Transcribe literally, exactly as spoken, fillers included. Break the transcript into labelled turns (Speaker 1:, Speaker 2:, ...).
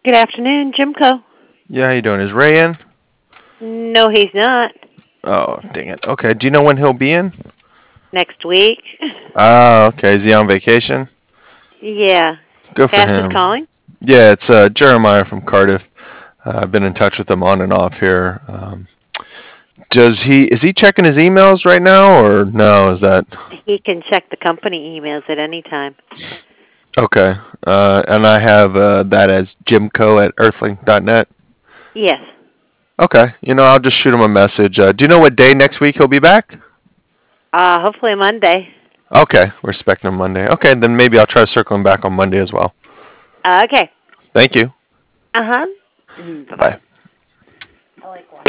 Speaker 1: Good afternoon, Jimco.
Speaker 2: Yeah, how you doing? Is Ray in?
Speaker 1: No, he's not.
Speaker 2: Oh, dang it. Okay, do you know when he'll be in?
Speaker 1: Next week.
Speaker 2: Ah, okay. Is he on vacation?
Speaker 1: Yeah.
Speaker 2: Good for
Speaker 1: Cass is
Speaker 2: him.
Speaker 1: calling.
Speaker 2: Yeah, it's uh, Jeremiah from Cardiff. Uh, I've been in touch with him on and off here. Um, does he is he checking his emails right now or no? Is that
Speaker 1: He can check the company emails at any time.
Speaker 2: okay? Uh, and I have uh, that as Jimco at earthlink dot net.
Speaker 1: Yes.
Speaker 2: Okay, you know I'll just shoot him a message. Uh, do you know what day next week he'll be back?
Speaker 1: Uh, hopefully Monday.
Speaker 2: Okay, we're expecting him Monday. Okay, then maybe I'll try to circle him back on Monday as well.
Speaker 1: Uh, okay.
Speaker 2: Thank you.
Speaker 1: Uh huh. Bye bye.
Speaker 2: Bye.
Speaker 1: I like